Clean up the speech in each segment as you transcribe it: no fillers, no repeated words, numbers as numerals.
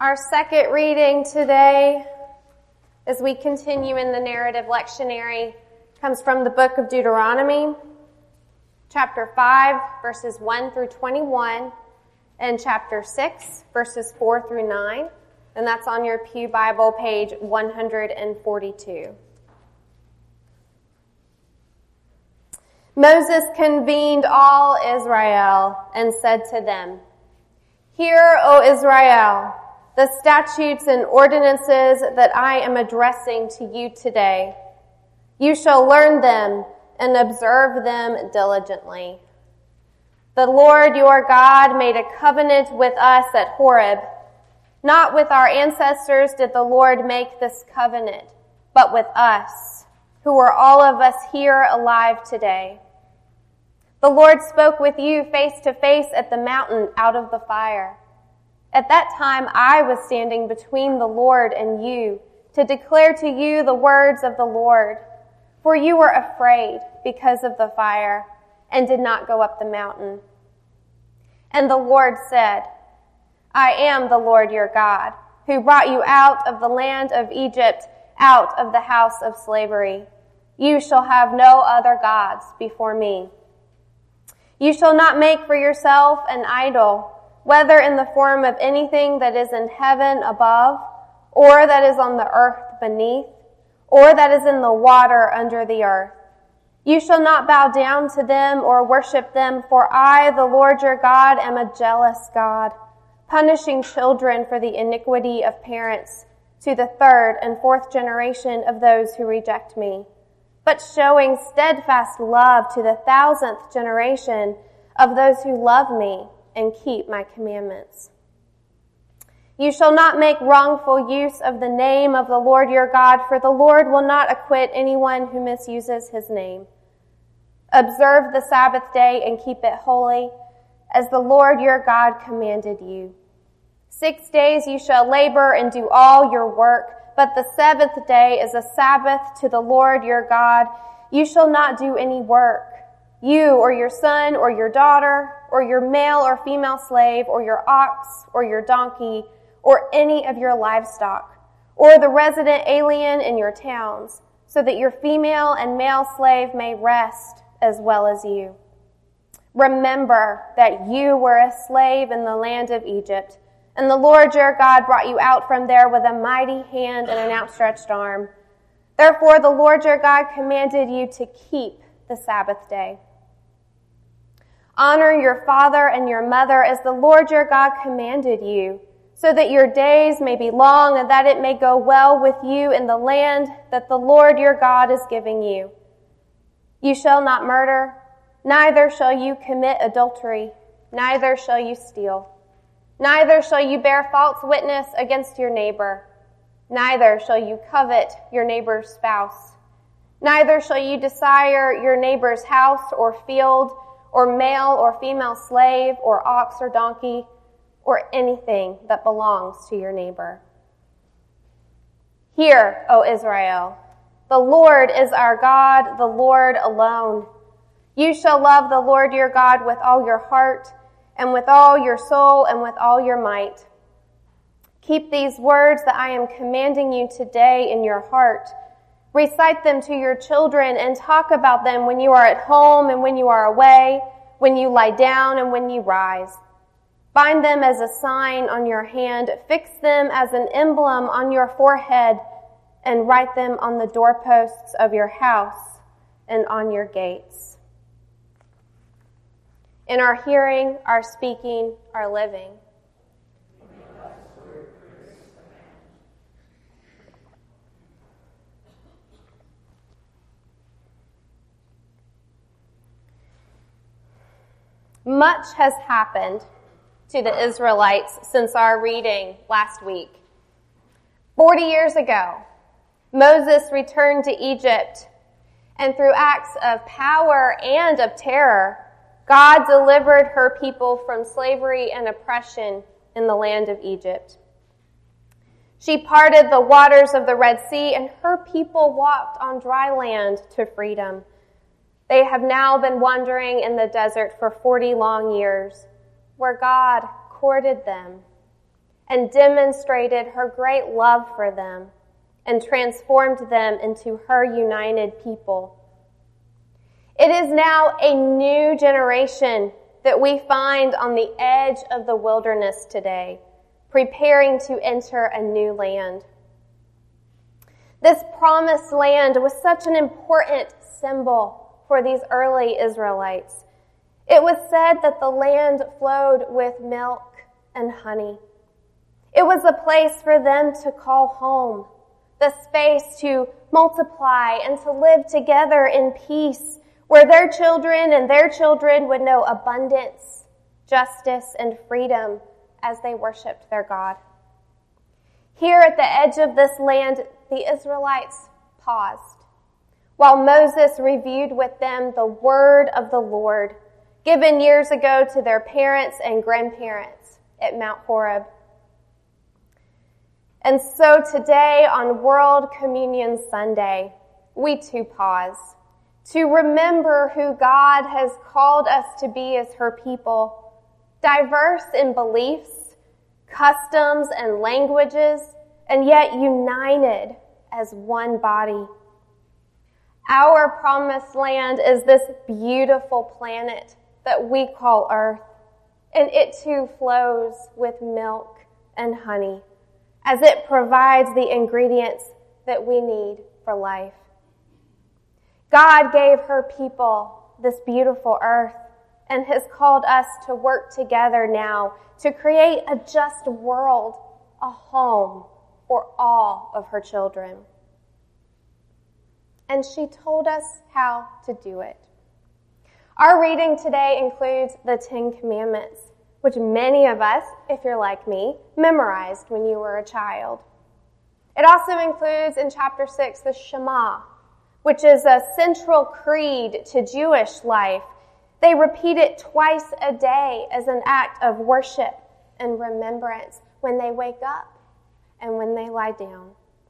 Our second reading today, as we continue in the narrative lectionary, comes from the book of Deuteronomy, chapter 5, verses 1 through 21, and chapter 6, verses 4 through 9. And that's on your Pew Bible, page 142. Moses convened all Israel and said to them, "Hear, O Israel, the statutes and ordinances that I am addressing to you today. You shall learn them and observe them diligently. The Lord your God made a covenant with us at Horeb. Not with our ancestors did the Lord make this covenant, but with us, who are all of us here alive today. The Lord spoke with you face to face at the mountain out of the fire. At that time I was standing between the Lord and you to declare to you the words of the Lord. For you were afraid because of the fire and did not go up the mountain. And the Lord said, I am the Lord your God, who brought you out of the land of Egypt, out of the house of slavery. You shall have no other gods before me. You shall not make for yourself an idol, whether in the form of anything that is in heaven above, or that is on the earth beneath, or that is in the water under the earth. You shall not bow down to them or worship them, for I, the Lord your God, am a jealous God, punishing children for the iniquity of parents to the third and fourth generation of those who reject me, but showing steadfast love to the 1,000th generation of those who love me and keep my commandments. You shall not make wrongful use of the name of the Lord your God, for the Lord will not acquit anyone who misuses his name. Observe the Sabbath day and keep it holy, as the Lord your God commanded you. 6 days you shall labor and do all your work, but the seventh day is a Sabbath to the Lord your God. You shall not do any work, you or your son or your daughter, or your male or female slave, or your ox or your donkey, or any of your livestock, or the resident alien in your towns, so that your female and male slave may rest as well as you. Remember that you were a slave in the land of Egypt, and the Lord your God brought you out from there with a mighty hand and an outstretched arm. Therefore the Lord your God commanded you to keep the Sabbath day. Honor your father and your mother as the Lord your God commanded you, so that your days may be long and that it may go well with you in the land that the Lord your God is giving you. You shall not murder, neither shall you commit adultery, neither shall you steal. Neither shall you bear false witness against your neighbor. Neither shall you covet your neighbor's spouse. Neither shall you desire your neighbor's house or field, or male or female slave, or ox or donkey, or anything that belongs to your neighbor. Hear, O Israel, the Lord is our God, the Lord alone. You shall love the Lord your God with all your heart, and with all your soul, and with all your might. Keep these words that I am commanding you today in your heart. Recite them to your children and talk about them when you are at home and when you are away, when you lie down and when you rise. Bind them as a sign on your hand, fix them as an emblem on your forehead, and write them on the doorposts of your house and on your gates. In our hearing, our speaking, our living. Much has happened to the Israelites since our reading last week. 40 years ago, Moses returned to Egypt, and through acts of power and of terror, God delivered her people from slavery and oppression in the land of Egypt. She parted the waters of the Red Sea, and her people walked on dry land to freedom. They have now been wandering in the desert for 40 long years, where God courted them and demonstrated her great love for them and transformed them into her united people. It is now a new generation that we find on the edge of the wilderness today, preparing to enter a new land. This promised land was such an important symbol for these early Israelites. It was said that the land flowed with milk and honey. It was a place for them to call home, the space to multiply and to live together in peace, where their children and their children would know abundance, justice, and freedom as they worshiped their God. Here at the edge of this land, the Israelites paused, while Moses reviewed with them the word of the Lord, given years ago to their parents and grandparents at Mount Horeb. And so today, on World Communion Sunday, we too pause to remember who God has called us to be as her people, diverse in beliefs, customs, and languages, and yet united as one body. Our promised land is this beautiful planet that we call Earth, and it too flows with milk and honey, as it provides the ingredients that we need for life. God gave her people this beautiful earth and has called us to work together now to create a just world, a home for all of her children. And she told us how to do it. Our reading today includes the 10 Commandments, which many of us, if you're like me, memorized when you were a child. It also includes in chapter 6 the Shema, which is a central creed to Jewish life. They repeat it twice a day as an act of worship and remembrance when they wake up and when they lie down.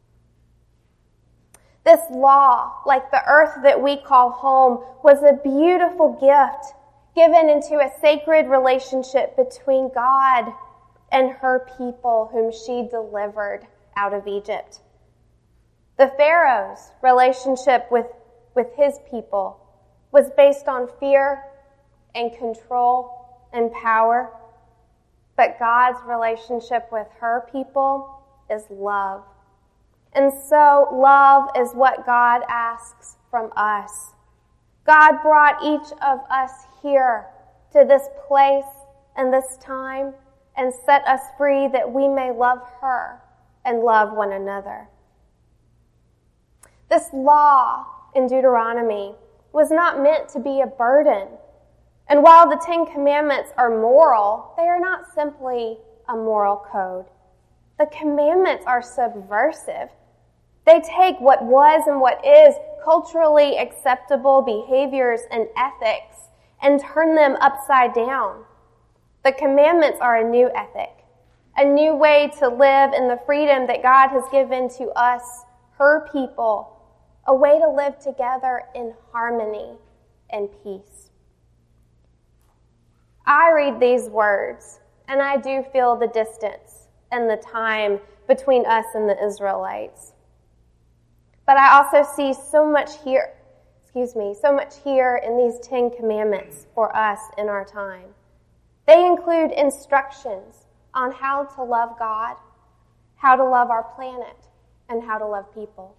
This law, like the earth that we call home, was a beautiful gift given into a sacred relationship between God and her people whom she delivered out of Egypt. The Pharaoh's relationship with his people was based on fear and control and power, but God's relationship with her people is love. And so love is what God asks from us. God brought each of us here to this place and this time and set us free that we may love her and love one another. This law in Deuteronomy was not meant to be a burden. And while the 10 Commandments are moral, they are not simply a moral code. The commandments are subversive. They take what was and what is culturally acceptable behaviors and ethics and turn them upside down. The commandments are a new ethic, a new way to live in the freedom that God has given to us, her people, a way to live together in harmony and peace. I read these words, and I do feel the distance and the time between us and the Israelites. But I also see so much here in these 10 Commandments for us in our time. They include instructions on how to love God, how to love our planet, and how to love people.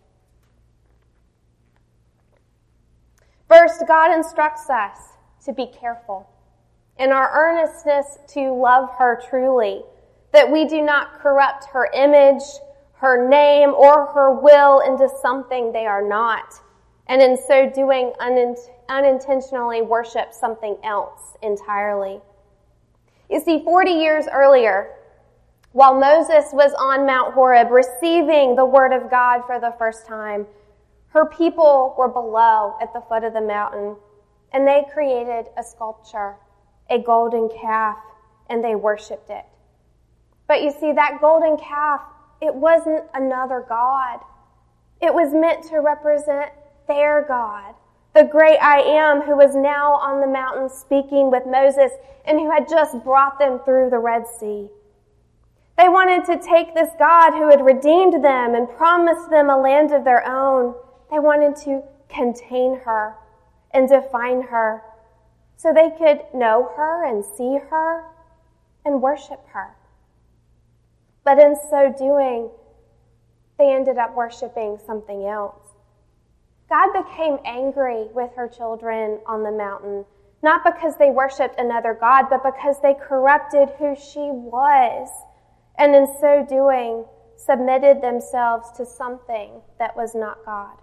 First, God instructs us to be careful in our earnestness to love her truly, that we do not corrupt her image, her name, or her will into something they are not, and in so doing unintentionally worship something else entirely. You see, 40 years earlier, while Moses was on Mount Horeb receiving the word of God for the first time, her people were below at the foot of the mountain, and they created a sculpture, a golden calf, and they worshiped it. But you see, that golden calf, it wasn't another god. It was meant to represent their God, the great I Am, who was now on the mountain speaking with Moses and who had just brought them through the Red Sea. They wanted to take this God who had redeemed them and promised them a land of their own. They wanted to contain her and define her so they could know her and see her and worship her. But in so doing, they ended up worshiping something else. God became angry with her children on the mountain, not because they worshiped another God, but because they corrupted who she was, and in so doing, submitted themselves to something that was not God.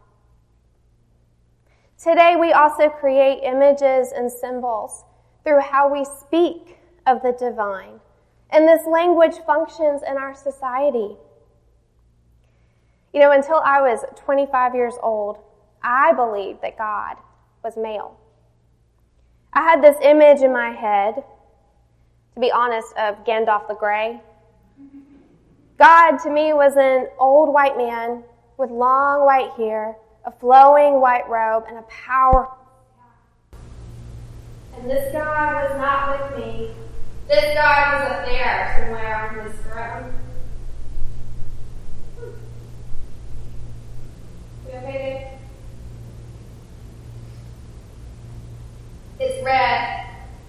Today, we also create images and symbols through how we speak of the divine, and this language functions in our society. Until I was 25 years old, I believed that God was male. I had this image in my head, to be honest, of Gandalf the Grey. God, to me, was an old white man with long white hair, a flowing white robe, and a powerful staff. And this God was not with me. This God was up there somewhere on his throne. You okay, Dave? It's red.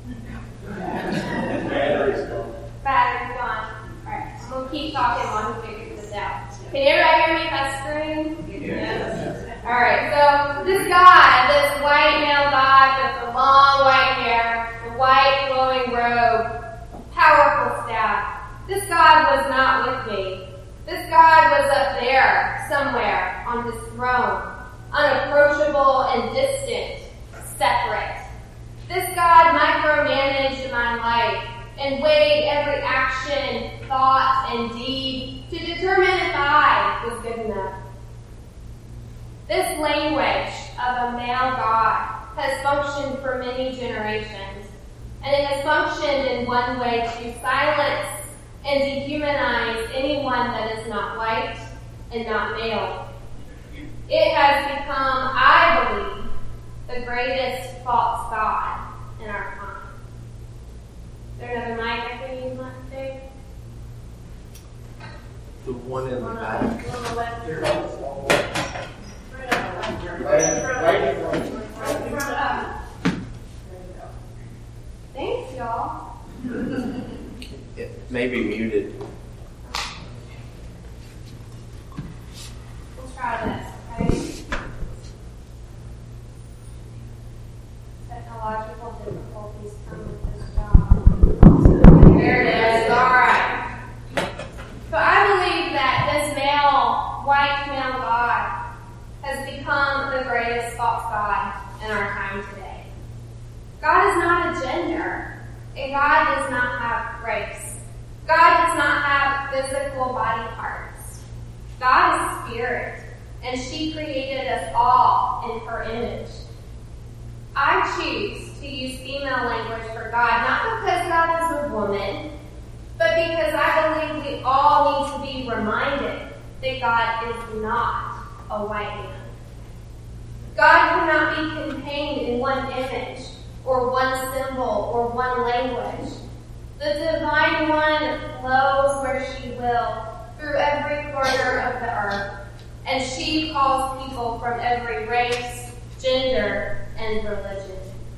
Battery's gone. Alright, I'm going to keep talking while we figure this out. Can everybody hear me past screen? Yes. Alright, so this God, this white male God with the long white hair, the white flowing robe, powerful staff, this God was not with me. This God was up there somewhere on his throne, unapproachable and distant, separate. This God micromanaged my life and weighed every action, thought, and deed to determine if I was good enough. This language of a male God has functioned for many generations, and it has functioned in one way to silence and dehumanize anyone that is not white and not male. It has become, I believe, the greatest false god in our time. Is there another mic I can use much today? The one in the back. On the left. Thanks, y'all. It may be muted. We'll try this, okay? Technological difficulties come with this job. There it is. All right. So I believe that this white male God has become the greatest false god in our time today. God is not a gender, and God does not have race. God does not have physical body parts. God is spirit, and she created us all in her image. I choose to use female language for God, not because God is a woman, but because I believe we all need to be reminded that God is not a white man. God cannot be contained in one image, or one symbol, or one language. The Divine One flows where she will, through every corner of the earth, and she calls people from every race, gender, and religion.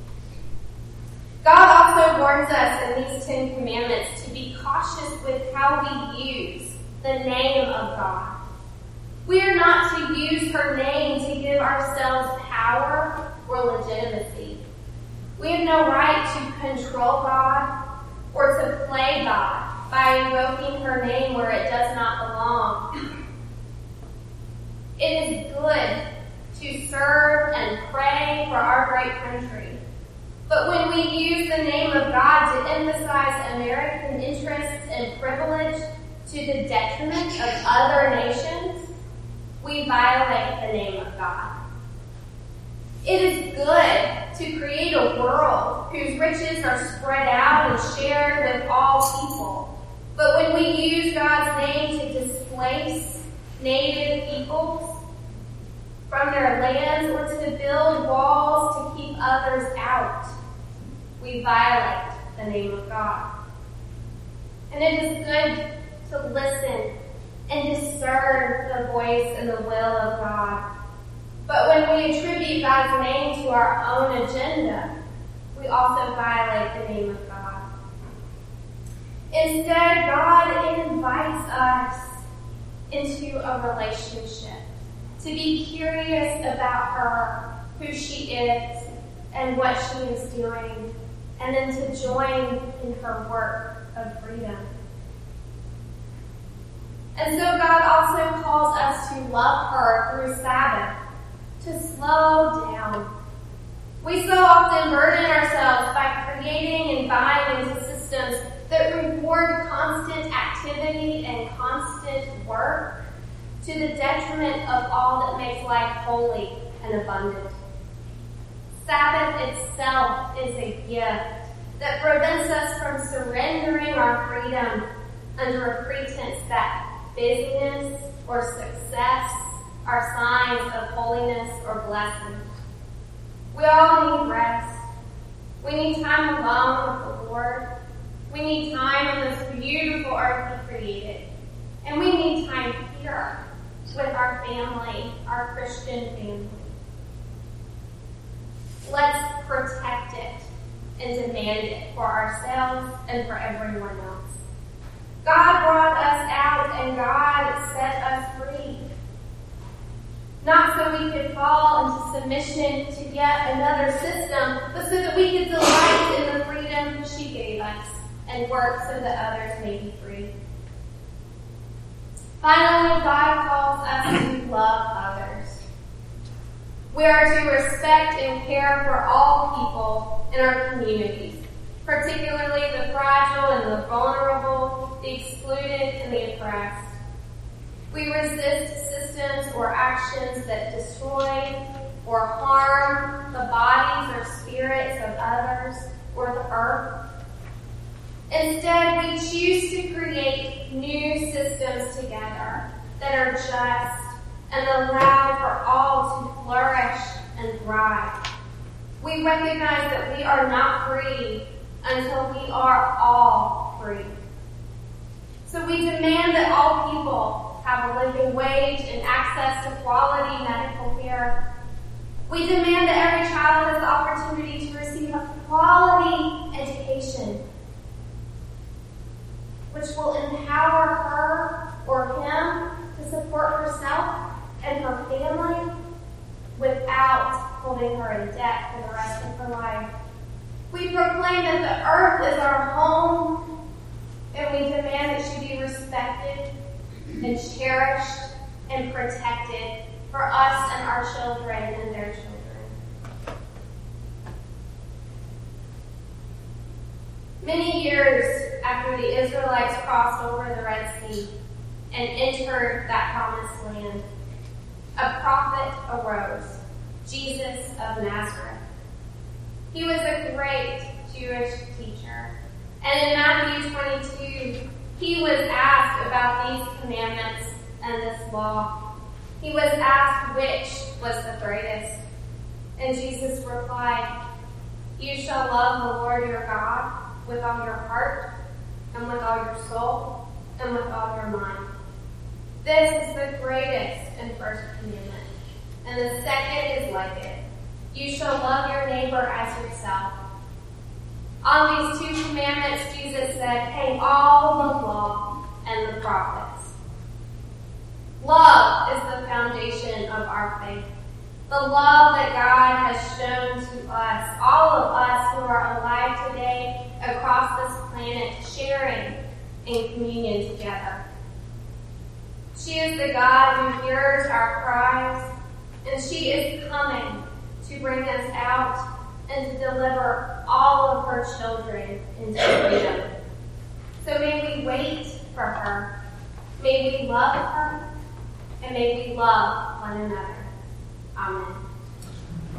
God also warns us in these 10 Commandments to be cautious with how we use the name of God. We are not to use her name to give ourselves power or legitimacy. We have no right to control God or to play God by invoking her name where it does not belong. It is good to serve and pray for our great country. But when we use the name of God to emphasize American interests and privilege to the detriment of other nations, we violate the name of God. It is good to create a world whose riches are spread out and shared with all people. But when we use God's name to displace native peoples from their lands or to build walls to keep others out, we violate the name of God. And it is good to listen and discern the voice and the will of God. But when we attribute God's name to our own agenda, we also violate the name of God. Instead, God invites us into a relationship, to be curious about her, who she is, and what she is doing, and then to join in her work of freedom. And so God also calls us to love her through Sabbath, to slow down. We so often burden ourselves by creating and buying into systems that reward constant activity and constant work to the detriment of all that makes life holy and abundant. Sabbath itself is a gift that prevents us from surrendering our freedom under a pretense that busyness or success are signs of holiness or blessing. We all need rest. We need time alone with the Lord. We need time on this beautiful earth He created. And we need time here with our family, our Christian family. Let's protect it and demand it for ourselves and for everyone else. God brought us out and God set us free. Not so we could fall into submission to yet another system, but so that we could delight in the freedom she gave us and work so that others may be free. Finally, God calls us to love others. We are to respect and care for all people in our communities, particularly the fragile and the vulnerable, the excluded and the oppressed. We resist systems or actions that destroy or harm the bodies or spirits of others or the earth. Instead, we choose to create new systems together that are just and allow for all to flourish and thrive. We recognize that we are not free until we are all free. So we demand that all people have a living wage and access to quality medical care. We demand that every child has the opportunity to receive a quality education, which will empower her or him to support herself and her family without holding her in debt for the rest of her life. We proclaim that the earth is our home, and we demand that she be respected and cherished and protected for us and our children and their children. Many years after the Israelites crossed over the Red Sea and entered that promised land, a prophet arose, Jesus of Nazareth. He was a great Jewish teacher. And in Matthew 22, he was asked about these commandments and this law. He was asked which was the greatest. And Jesus replied, "You shall love the Lord your God with all your heart, and with all your soul, and with all your mind. This is the greatest and first commandment. And the second is like it. You shall love your neighbor as yourself." On these two commandments, Jesus said, hang all the law and the prophets. Love is the foundation of our faith. The love that God has shown to us, all of us who are alive today across this planet, sharing in communion together. She is the God who hears our cries, and she is coming to bring us out and to deliver all of her children into freedom. So may we wait for her. May we love her, and may we love one another. Amen.